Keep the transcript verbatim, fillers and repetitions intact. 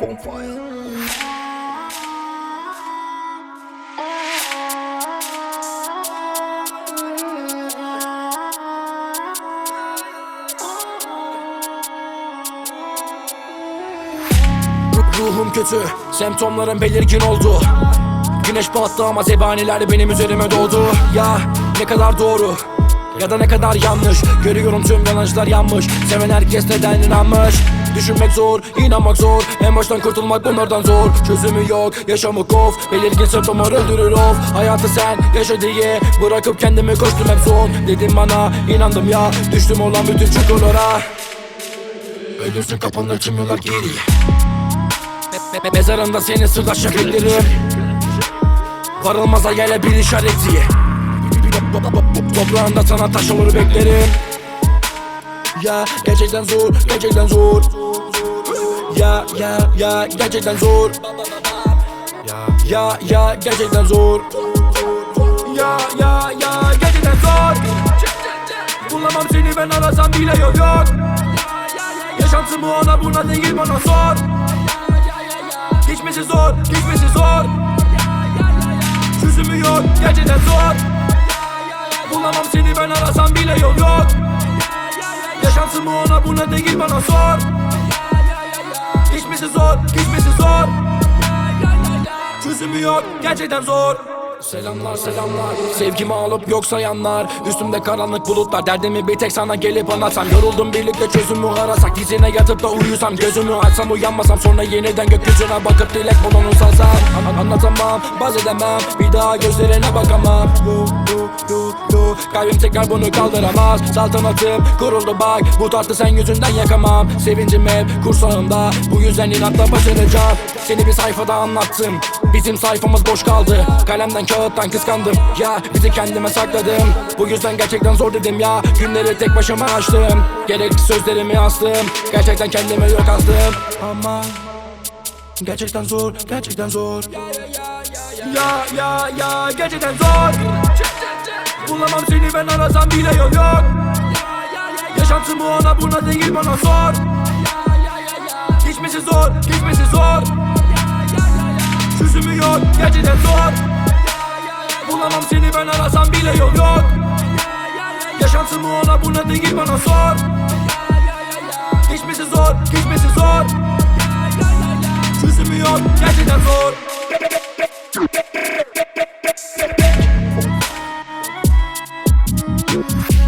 on fire. Ruhum kötü, semptomlarım belirgin oldu. Güneş battı ama zebaniler benim üzerime doğdu. Ya ne kadar doğru ya da ne kadar yanlış. Görüyorum tüm yanlışlar yanmış. Seven herkes neden inanmış. Düşünmek zor, inanmak zor. En baştan kurtulmak bunlardan zor. Çözümü yok, yaşamı kov. Belirgin semptomlar öldürür of. Hayatı sen yaşa diye bırakıp kendimi koştum hep son. Dedim bana, inandım ya. Düştüm olan bütün çukurlara. Ölürsün kapanır tüm yollar geri. Me me mezarında seni sırdaşak beklerim. Varılmaz hayale bir işareti. Toprağında sana taş olur beklerim. Ya gerçekten zor, gerçekten zor. Ya ya ya gerçekten zor. Ya ya gerçekten zor. Ya ya ya gerçekten zor. Bulamam seni ben arasam bile yok yok. Yaşantımı ona buna değil bana sor. Geçmesi zor, geçmesi zor. Çözümü yok, gerçekten zor. Bulamam seni ben arasam bile yol yok. Yaşantımı ona buna değil bana sor. Geçmesi zor, geçmesi zor. Çözümü yok, gerçekten zor. Selamlar selamlar, sevgimi alıp yok sayanlar. Üstümde karanlık bulutlar, derdimi bir tek sana gelip anlatsam. Yoruldum birlikte çözümü arasak, dizine yatıp da uyusam. Gözümü açsam uyanmasam, sonra yeniden gökyüzüne bakıp dilek bulunu salsam. An Anlatamam, baz edemem, bir daha gözlerine bakamam. Yo, yo, yo, yo. Kalbim tekrar bunu kaldıramaz. Saltanatım kuruldu bak, bu tahtı sen yüzünden yakamam. Sevincim hep kursağımda, bu yüzden inatla başaracağım. Seni bir sayfada anlattım, bizim sayfamız boş kaldı. Kalemden kağıttan kıskandım, ya bizi kendime sakladım. Bu yüzden gerçekten zor dedim ya, günleri tek başıma açtım. Gerekli sözlerimi astım, gerçekten kendime yok astım. Ama gerçekten zor, gerçekten zor. Ya ya ya gerçekten zor. Bulamam seni ben arasam bile yok yok. Yaşantımı ona buna değil bana sor. Geçmesi zor, geçmesi zor. Çözümü yok, gerçekten zor. Bulamam seni ben arasam bile yol yok. Yaşantımı ona buna değil bana sor. Geçmesi zor, geçmesi zor. Çözümü yok, gerçekten zor. Yeah.